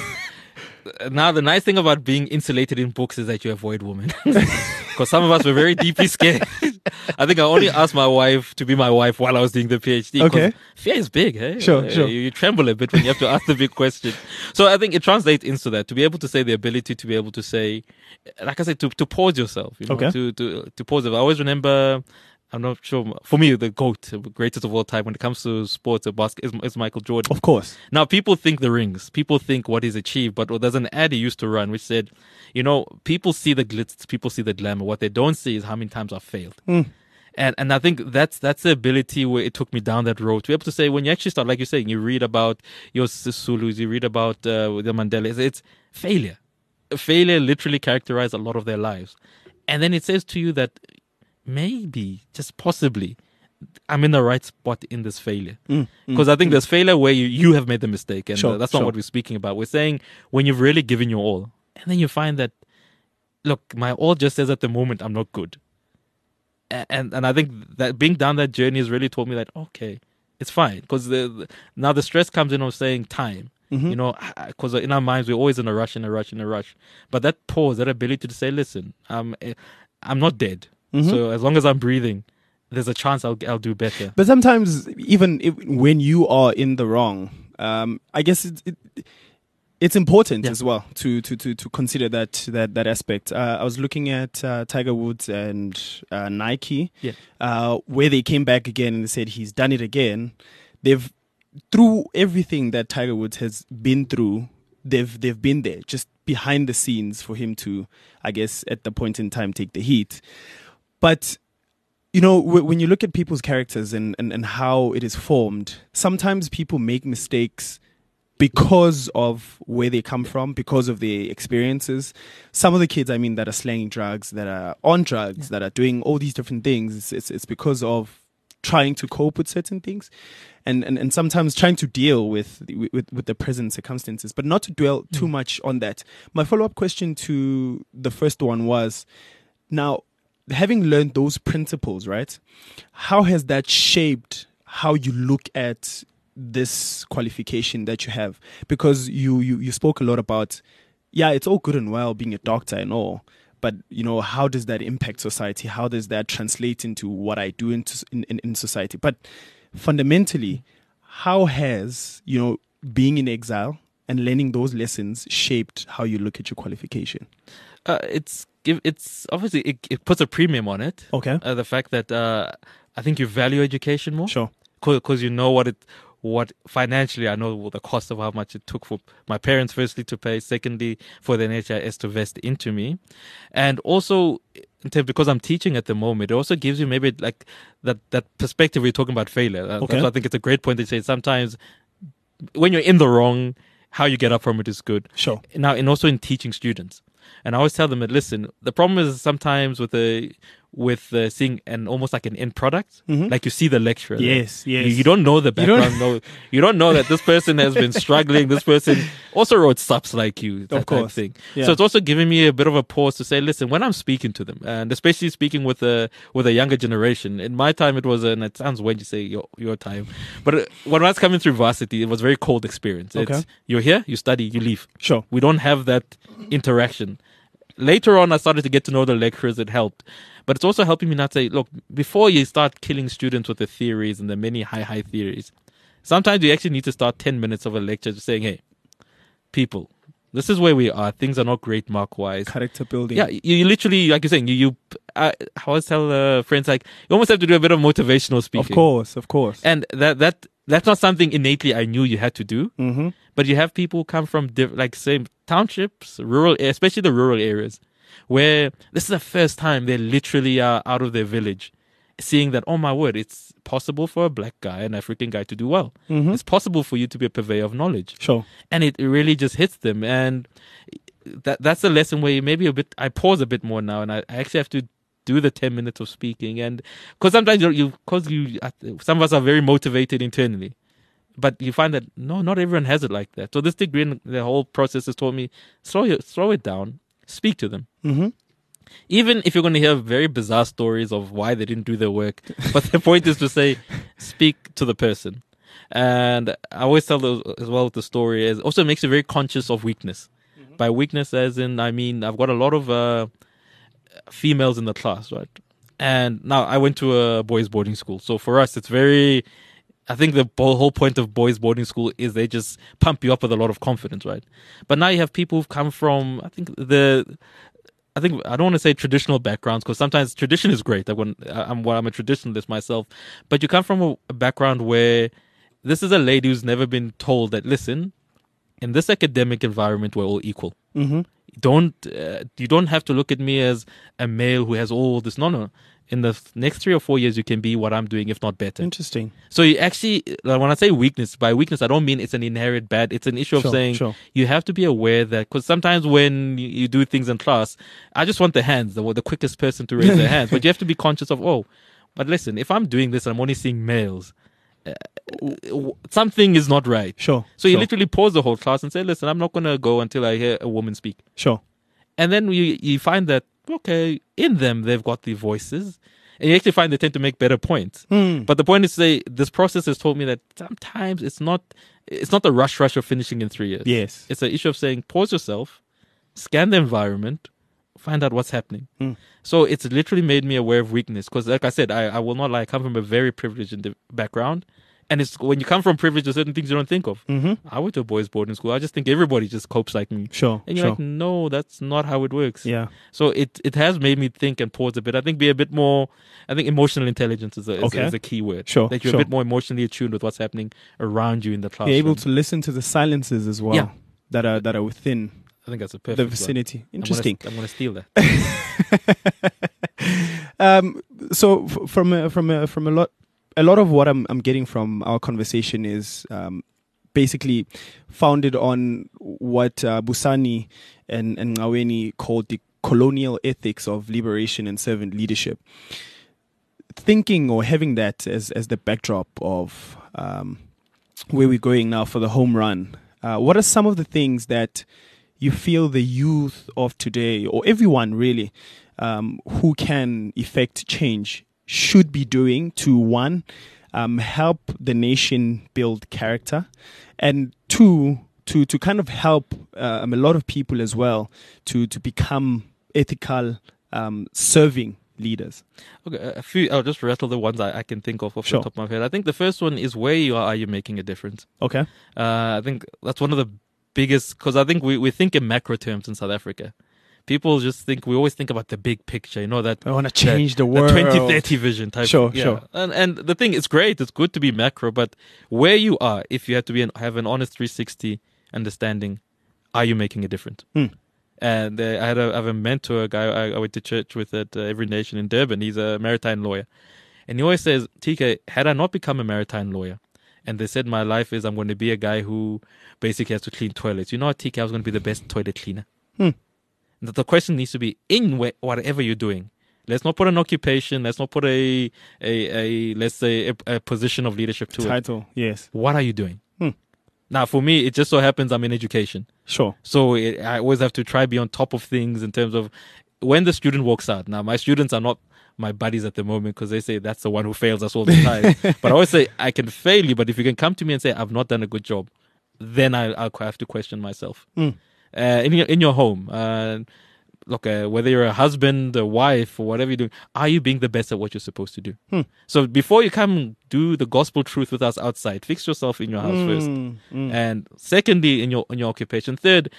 Now, the nice thing about being insulated in books is that you avoid women. Because some of us were very deeply scared. I think I only asked my wife to be my wife while I was doing the PhD. Okay. Fear is big, hey? Sure. You tremble a bit when you have to ask the big question. So I think it translates into that, to be able to say the ability to be able to say, like I said, to pause yourself, you know, to pause it. I always remember, I'm not sure, for me, the GOAT, the greatest of all time when it comes to sports or basketball, is Michael Jordan. Of course. Now, people think the rings, people think what he's achieved, but there's an ad he used to run which said, you know, people see the glitz, people see the glamour. What they don't see is how many times I've failed. And I think that's the ability where it took me down that road to be able to say, when you actually start, like you're saying, you read about your Sisulus, you read about the Mandelas, it's failure. Failure literally characterized a lot of their lives. And then it says to you that maybe, just possibly, I'm in the right spot in this failure. Because I think there's failure where you have made the mistake, and that's not what we're speaking about. We're saying when you've really given your all, and then you find that, look, my all just says at the moment I'm not good. And I think that being down that journey has really taught me that, okay, it's fine. Because now the stress comes in of saying time. You know, because in our minds we're always in a rush. But that pause, that ability to say, listen, I'm not dead. So as long as I'm breathing, there's a chance I'll do better. But sometimes even when you are in the wrong, I guess it's important as well to consider that aspect. I was looking at Tiger Woods and Nike, where they came back again and they said he's done it again. They've, through everything that Tiger Woods has been through, they've been there just behind the scenes for him to, I guess, at the point in time, take the heat. But you know, when you look at people's characters and how it is formed, sometimes people make mistakes because of where they come from, because of their experiences. Some of the kids, I mean, that are slanging drugs, that are on drugs, that are doing all these different things, it's because of trying to cope with certain things, and sometimes trying to deal with the present circumstances, but not to dwell too much on that. My follow-up question to the first one was, now, having learned those principles, right, how has that shaped how you look at this qualification that you have? Because you spoke a lot about, it's all good and well being a doctor and all, but you know, how does that impact society? How does that translate into what I do in society? But fundamentally, how has, you know, being in exile and learning those lessons shaped how you look at your qualification? It's obviously it puts a premium on it. Okay. The fact that I think you value education more. Sure. Because you know what financially, I know the cost of how much it took for my parents, firstly, to pay, secondly, for the NHIS to vest into me. And also, because I'm teaching at the moment, it also gives you maybe like that perspective we're talking about failure. Okay. That's why I think it's a great point to say sometimes when you're in the wrong, how you get up from it is good. Sure. Now, and also in teaching students. And I always tell them that, listen, the problem is sometimes with seeing almost like an end product, like you see the lecturer. Yes. You don't know the background. You don't know that this person has been struggling. This person also wrote subs like you. That of course. Type of thing. Yeah. So it's also giving me a bit of a pause to say, listen, when I'm speaking to them, and especially speaking with a younger generation, in my time it was, and it sounds weird to say your time, but when I was coming through varsity, it was a very cold experience. Okay. You're here, you study, you leave. Sure. We don't have that interaction. Later on, I started to get to know the lecturers. It helped. But it's also helping me not say, look, before you start killing students with the theories and the many high theories, sometimes you actually need to start 10 minutes of a lecture just saying, hey, people, this is where we are. Things are not great mark-wise. Character building. Yeah, you literally, like you're saying, I always tell friends, like, you almost have to do a bit of motivational speaking. Of course. And that's not something innately I knew you had to do. Mm-hmm. But you have people who come from same townships, rural, especially the rural areas, where this is the first time they literally are out of their village, seeing that, oh my word, it's possible for a black guy, an African guy, to do well. Mm-hmm. It's possible for you to be a purveyor of knowledge. Sure. And it really just hits them. And that's a lesson where I pause a bit more now, and I actually have to do the 10 minutes of speaking. And because sometimes some of us are very motivated internally, but you find that not everyone has it like that. So this degree and the whole process has taught me, slow it down, speak to them. Mm-hmm. Even if you're going to hear very bizarre stories of why they didn't do their work, but the point is to say, speak to the person. And I always tell as well the story is also makes you very conscious of weakness. Mm-hmm. By weakness, as in, I mean, I've got a lot of females in the class, right? And now I went to a boys' boarding school. So for us, it's very... I think the whole point of boys' boarding school is they just pump you up with a lot of confidence, right? But now you have people who've come from, I think I don't want to say traditional backgrounds, because sometimes tradition is great. I'm a traditionalist myself. But you come from a background where this is a lady who's never been told that, listen, in this academic environment, we're all equal. Mm-hmm. You don't have to look at me as a male who has all this. No. In the next 3 or 4 years, you can be what I'm doing, if not better. Interesting. So you actually, when I say weakness, by weakness, I don't mean it's an inherent bad. It's an issue of saying you have to be aware that, because sometimes when you do things in class, I just want the hands, the quickest person to raise their hands. But you have to be conscious of, but listen, if I'm doing this and I'm only seeing males, something is not right. Sure. So you literally pause the whole class and say, listen, I'm not going to go until I hear a woman speak. Sure. And then you find that, okay, in them, they've got the voices. And you actually find they tend to make better points. But the point is to say, this process has taught me that sometimes it's not the rush of finishing in 3 years. Yes. It's an issue of saying, pause yourself, scan the environment, find out what's happening. So it's literally made me aware of weakness. Because like I said, I will not lie, I come from a very privileged background. And it's when you come from privilege, there's certain things you don't think of. I went to a boys' boarding school. I just think everybody just copes like me. Sure. And you're like, no, that's not how it works. Yeah. So it has made me think and pause a bit. I think be a bit more. I think emotional intelligence is a key word. Sure. That you're a bit more emotionally attuned with what's happening around you in the classroom. You're able to listen to the silences as well. Yeah. that are within. I think that's a perfect the vicinity. one. Interesting. I'm going to steal that. So from a lot of what I'm getting from our conversation is basically founded on what Busani and Ngqaweni called the colonial ethics of liberation and servant leadership. Thinking or having that as the backdrop of where we're going now for the home run, what are some of the things that you feel the youth of today, or everyone really, who can effect change, should be doing to, one, help the nation build character, and two, to kind of help a lot of people as well to become ethical, serving leaders? Okay, a few. I'll just rattle the ones I can think of off the top of my head. I think the first one is, where you are you making a difference? Okay. I think that's one of the biggest, because I think we think in macro terms in South Africa. People just think, we always think about the big picture, that I want to change the world, the 2030 vision type. Sure. And the thing, it's great, it's good to be macro, but where you are, if you have to have an honest 360 understanding, are you making a difference? And I have a mentor, a guy I went to church with at Every Nation in Durban. He's a maritime lawyer, and he always says, TK, had I not become a maritime lawyer, and they said my life is I'm going to be a guy who basically has to clean toilets, what, TK, I was going to be the best toilet cleaner. The question needs to be, in whatever you're doing, let's not put an occupation, let's not put a let's say a position of leadership to title. Yes. What are you doing? Now, for me, it just so happens I'm in education. Sure. So I always have to try be on top of things in terms of when the student walks out. Now, my students are not my buddies at the moment, because they say that's the one who fails us all the time. But I always say, I can fail you, but if you can come to me and say I've not done a good job, then I'll have to question myself. In your home, look, whether you're a husband, a wife, or whatever you're doing, are you being the best at what you're supposed to do? So before you come do the gospel truth with us outside, fix yourself in your house first. And secondly, in your occupation. Third,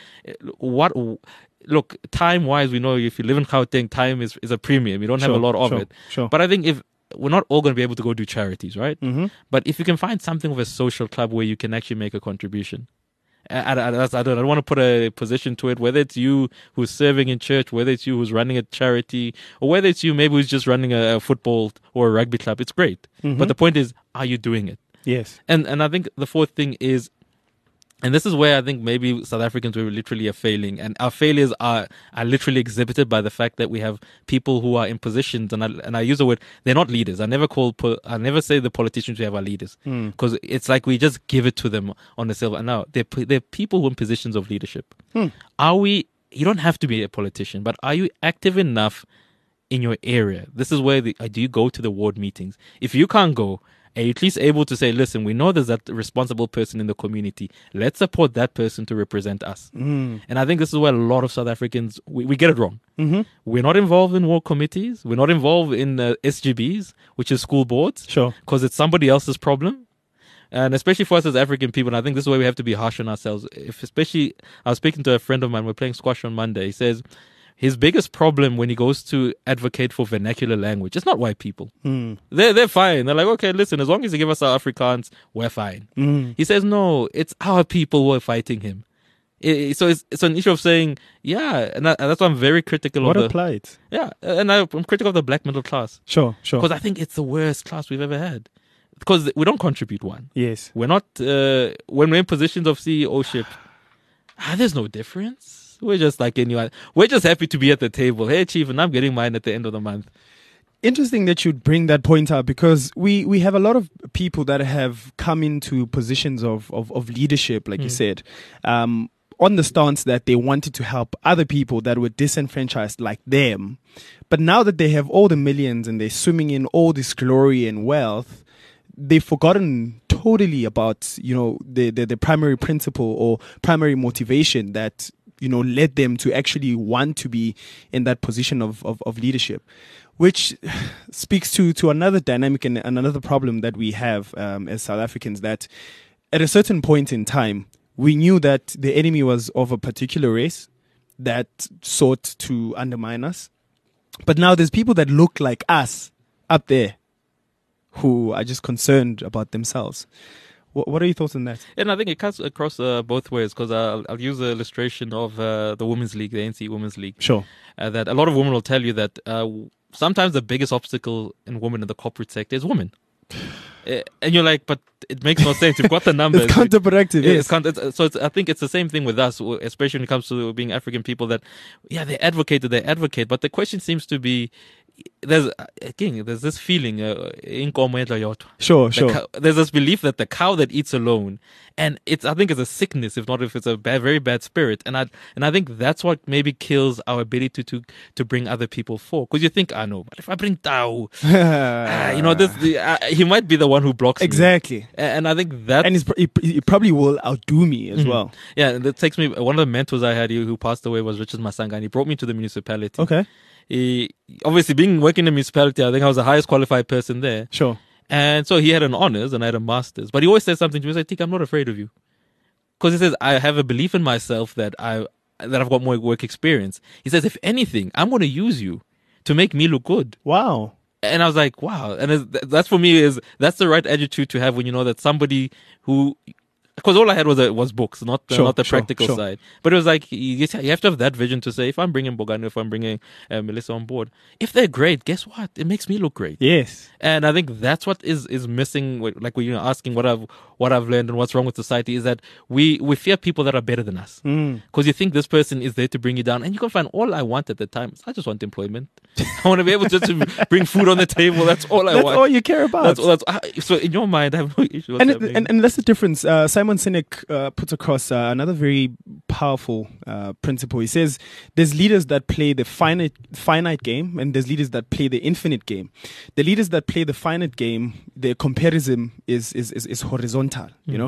look, time-wise, we know if you live in Gauteng, time is a premium. You don't have a lot of it. But I think if we're not all going to be able to go do charities, right? But if you can find something of a social club where you can actually make a contribution. I don't want to put a position to it, whether it's you who's serving in church, whether it's you who's running a charity, or whether it's you maybe who's just running a football or a rugby club. It's great. But the point is, are you doing it? Yes. And I think the fourth thing is, and this is where I think maybe South Africans were literally are failing, and our failures are literally exhibited by the fact that we have people who are in positions, and I use the word, they're not leaders. I never say the politicians we have are leaders, because it's like we just give it to them on the silver. No, they're people who are in positions of leadership. Are we? You don't have to be a politician, but are you active enough in your area? This is where do you go to the ward meetings? If you can't go, are you at least able to say, listen, we know there's that responsible person in the community. Let's support that person to represent us. And I think this is where a lot of South Africans, we get it wrong. We're not involved in ward committees. We're not involved in SGBs, which is school boards. Because it's somebody else's problem. And especially for us as African people, and I think this is where we have to be harsh on ourselves. Especially, I was speaking to a friend of mine, we're playing squash on Monday. He says, his biggest problem when he goes to advocate for vernacular language, it's not white people. They're fine. They're like, okay, listen, as long as you give us our Afrikaans, we're fine. He says, no, it's our people who are fighting him. So it's an issue of saying, yeah, and that's why I'm very critical of applied. Yeah, and I'm critical of the black middle class. Sure. Because I think it's the worst class we've ever had. Because we don't contribute one. Yes. We're not, when we're in positions of CEOship, there's no difference. We're just like anyone. We're just happy to be at the table. Hey, chief, and I'm getting mine at the end of the month. interesting that you'd bring that point up, because we have a lot of people that have come into positions of leadership, like you said, on the stance that they wanted to help other people that were disenfranchised like them. But now that they have all the millions and they're swimming in all this glory and wealth, they've forgotten totally about, the primary principle or primary motivation that, led them to actually want to be in that position of leadership, which speaks to another dynamic and another problem that we have as South Africans, that at a certain point in time, we knew that the enemy was of a particular race that sought to undermine us. But now there's people that look like us up there who are just concerned about themselves. What are your thoughts on that? And I think it cuts across both ways, because I'll use the illustration of the Women's League, the ANC Women's League. Sure. That a lot of women will tell you that sometimes the biggest obstacle in women in the corporate sector is women. And you're like, but it makes no sense. You've got the numbers. It's counterproductive. Yes. I think it's the same thing with us, especially when it comes to being African people, that, they advocate, but the question seems to be, there's this feeling, Sure. There's this belief that the cow that eats alone, and I think it's a sickness, if it's a very bad spirit, and I think that's what maybe kills our ability to bring other people forward. Because you think, but if I bring Tao, he might be the one who blocks exactly. me. And I think that, and he probably will outdo me as well. Yeah, and that takes me. One of the mentors I had who passed away was Richard Masanga, and he brought me to the municipality. Okay. Obviously, working in the municipality, I think I was the highest qualified person there. Sure. And so he had an honors and I had a master's. But he always said something to me. He said, Tika, I'm not afraid of you. Because he says, I have a belief in myself that I've got more work experience. He says, if anything, I'm going to use you to make me look good. Wow. And I was like, wow. And that's for me, that's the right attitude to have when you know that somebody who... Because all I had was books, not the practical side. But it was like, you have to have that vision to say, if I'm bringing Bongani, if I'm bringing Melissa on board, if they're great, guess what? It makes me look great. Yes. And I think that's what is missing, like when you're asking what I've learned and what's wrong with society, is that we fear people that are better than us. Because you think this person is there to bring you down. And you can find, all I want at the time is I just want employment. I want to be able just to bring food on the table. That's all I want. That's all you care about. So in your mind, I have no issue with that. And that's the difference. Simon Sinek puts across another very powerful principle. He says there's leaders that play the finite game, and there's leaders that play the infinite game. The leaders that play the finite game, their comparison is horizontal,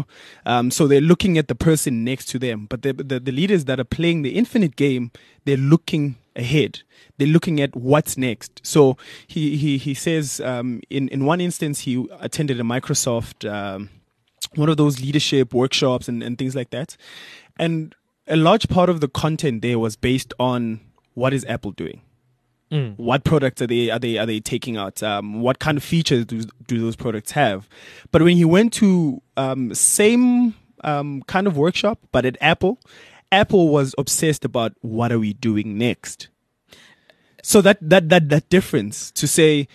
so they're looking at the person next to them. But the leaders that are playing the infinite game, they're looking ahead. They're looking at what's next. So he says in one instance he attended a Microsoft one of those leadership workshops and things like that, and a large part of the content there was based on what is Apple doing. What products are they taking out? What kind of features do those products have? But when he went to same kind of workshop, but at Apple was obsessed about what are we doing next. So that difference to say,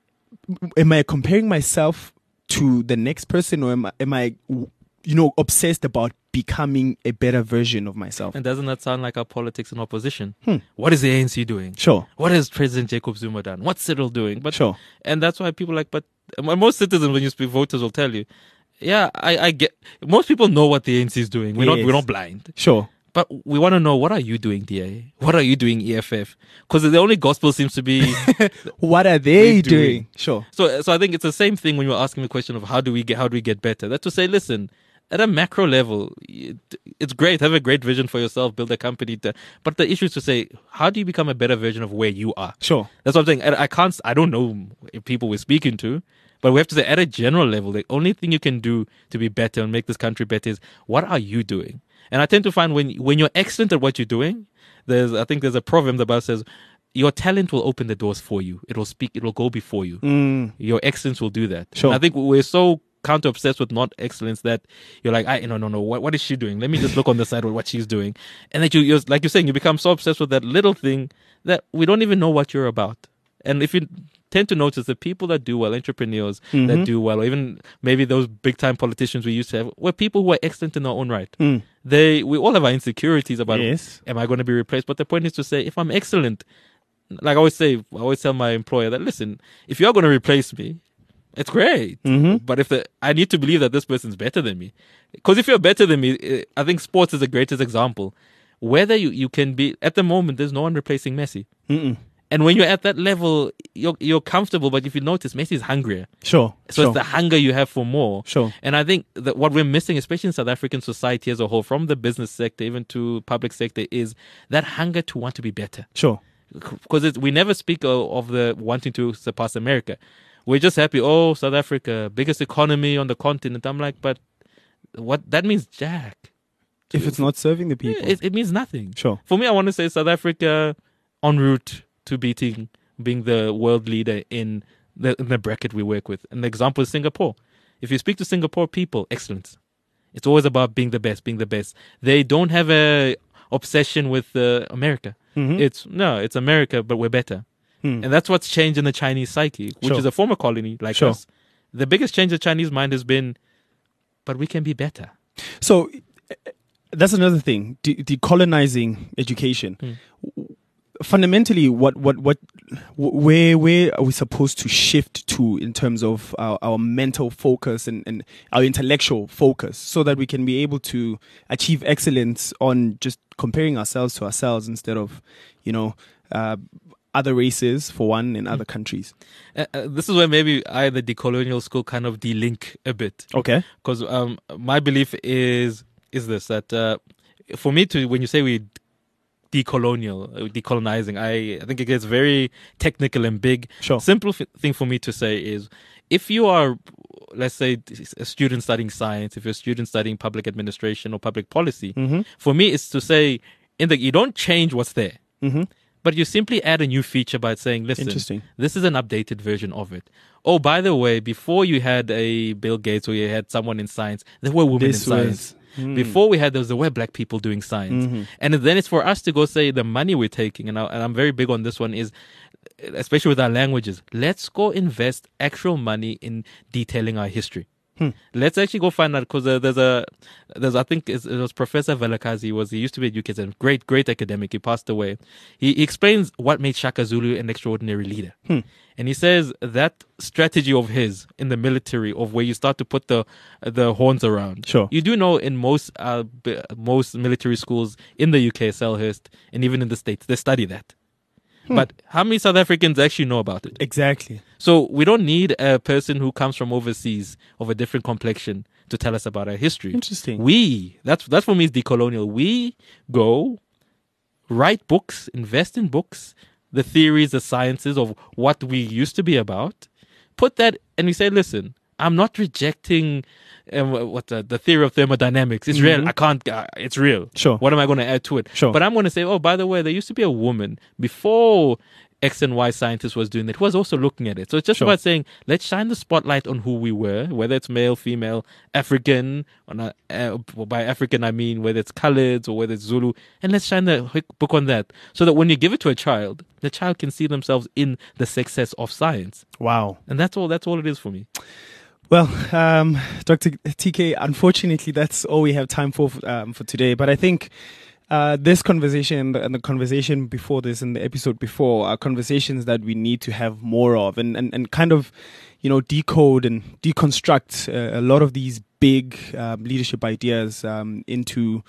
am I comparing myself to the next person, or am I obsessed about becoming a better version of myself? And doesn't that sound like our politics in opposition? What is the ANC doing? Sure. What has President Jacob Zuma done? What's Cyril doing? But sure. And that's why people but most citizens, when you speak, voters will tell you, I get. Most people know what the ANC is doing. We're not blind. Sure. But we want to know, what are you doing, DA? What are you doing, EFF? Because the only gospel seems to be what are they doing? Sure. So I think it's the same thing when you're asking the question of how do we get better. That's to say, listen, at a macro level, it's great. Have a great vision for yourself, build a company. But the issue is to say, how do you become a better version of where you are? Sure. That's what I'm saying. I don't know if people we're speaking to, but we have to say, at a general level, the only thing you can do to be better and make this country better is, what are you doing? And I tend to find when you're excellent at what you're doing, I think there's a proverb the Bible says, your talent will open the doors for you. It will speak, it will go before you. Your excellence will do that. Sure. And I think we're so counter obsessed with not excellence that you're like, no, what is she doing? Let me just look on the side with what she's doing. And that you're like you're saying, you become so obsessed with that little thing that we don't even know what you're about. And if you tend to notice, the people that do well, entrepreneurs that do well, or even maybe those big time politicians we used to have, were people who are excellent in their own right. We all have our insecurities about, am I going to be replaced? But the point is to say, if I'm excellent, like I always say, I always tell my employer that, listen, if you're going to replace me, it's great. But I need to believe that this person's better than me. Because if you're better than me, I think sports is the greatest example. Whether you can be, at the moment, there's no one replacing Messi. And when you're at that level, you're comfortable. But if you notice, Messi is hungrier. Sure. So it's the hunger you have for more. Sure. And I think that what we're missing, especially in South African society as a whole, from the business sector even to public sector, is that hunger to want to be better. Sure. Because we never speak of the wanting to surpass America. We're just happy, South Africa, biggest economy on the continent. I'm like, but what that means, Jack. If it's not serving the people. It means nothing. Sure. For me, I want to say South Africa en route to being the world leader in the bracket we work with. And the example is Singapore. If you speak to Singapore people, excellence. It's always about being the best, being the best. They don't have a obsession with America. It's America, but we're better. And that's what's changed in the Chinese psyche, which is a former colony like us. The biggest change in the Chinese mind has been, but we can be better. So that's another thing, decolonizing education. Fundamentally, where are we supposed to shift to in terms of our mental focus and our intellectual focus, so that we can be able to achieve excellence on just comparing ourselves to ourselves instead of, other races, for one, in other countries? This is where maybe the decolonial school kind of delink a bit. Okay. Because my belief is this, that for me, when you say we decolonizing, I think it gets very technical and big. Sure. Simple thing for me to say is, if you are, let's say, a student studying science, if you're a student studying public administration or public policy, for me, it's to say, you don't change what's there. But you simply add a new feature by saying, listen, this is an updated version of it. Oh, by the way, before you had a Bill Gates or you had someone in science, there were women in science. Before there were black people doing science. And then it's for us to go say the money we're taking, and I'm very big on this one, is, especially with our languages, let's go invest actual money in detailing our history. Let's actually go find out, because there's I think it was Professor Velakazi, he used to be at UK's a great academic. He passed away. He explains what made Shaka Zulu an extraordinary leader. And he says that strategy of his in the military, of where you start to put the horns around. Sure. You do know in most military schools in the UK, Selhurst, and even in the States, they study that. But how many South Africans actually know about it? Exactly. So we don't need a person who comes from overseas of a different complexion to tell us about our history. Interesting. That's for me is decolonial. We go write books, invest in books, the theories, the sciences of what we used to be about, put that, and we say, listen, I'm not rejecting the theory of thermodynamics. It's real. I can't. It's real. Sure. What am I going to add to it? Sure. But I'm going to say, by the way, there used to be a woman before X and Y scientist was doing that, who was also looking at it. So it's just about saying, let's shine the spotlight on who we were, whether it's male, female, African. By African, I mean whether it's colored or whether it's Zulu. And let's shine the book on that, so that when you give it to a child, the child can see themselves in the success of science. Wow. And that's all it is for me. Well, Dr. TK, unfortunately, that's all we have time for today. But I think this conversation and the conversation before this and the episode before are conversations that we need to have more of, and kind of, decode and deconstruct a lot of these big leadership ideas into,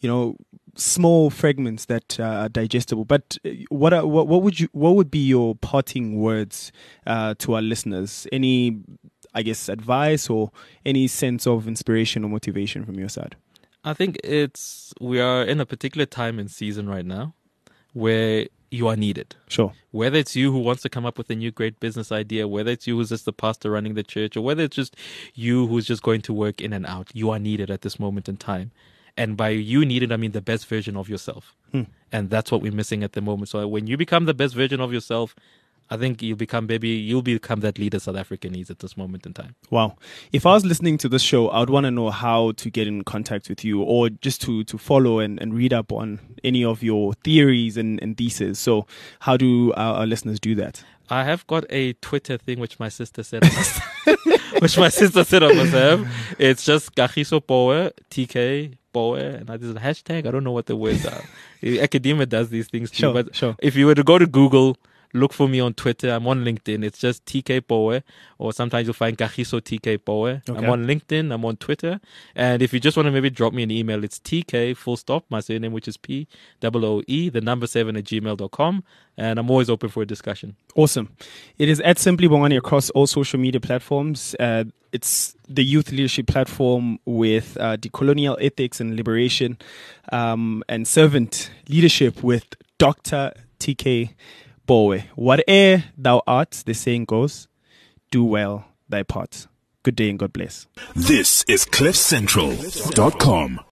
small fragments that are digestible. But what would be your parting words to our listeners? Any, I guess, advice or any sense of inspiration or motivation from your side? I think we are in a particular time and season right now where you are needed. Sure. Whether it's you who wants to come up with a new great business idea, whether it's you who's just the pastor running the church, or whether it's just you who's just going to work in and out, you are needed at this moment in time. And by you needed, I mean the best version of yourself. And that's what we're missing at the moment. So when you become the best version of yourself, I think you'll become that leader South Africa needs at this moment in time. Wow. If I was listening to this show, I would want to know how to get in contact with you, or just to follow and read up on any of your theories and theses. So how do our listeners do that? I have got a Twitter thing which my sister said I must have. It's just Kagiso Power, TK Power, and there's a hashtag. I don't know what the words are. Academia does these things too. Sure. If you were to go to Google, look for me on Twitter. I'm on LinkedIn. It's just TK Poe, or sometimes you'll find Kagiso TK Poe. Okay. I'm on LinkedIn. I'm on Twitter. And if you just want to maybe drop me an email, it's TK full stop, my surname, which is POOE, the number 7 at gmail.com. And I'm always open for a discussion. Awesome. It is at Simply Bongani across all social media platforms. It's the youth leadership platform with decolonial ethics and liberation, and servant leadership with Dr. TK Poe. Whate'er thou art, the saying goes, do well thy part. Good day and God bless. This is CliffCentral.com.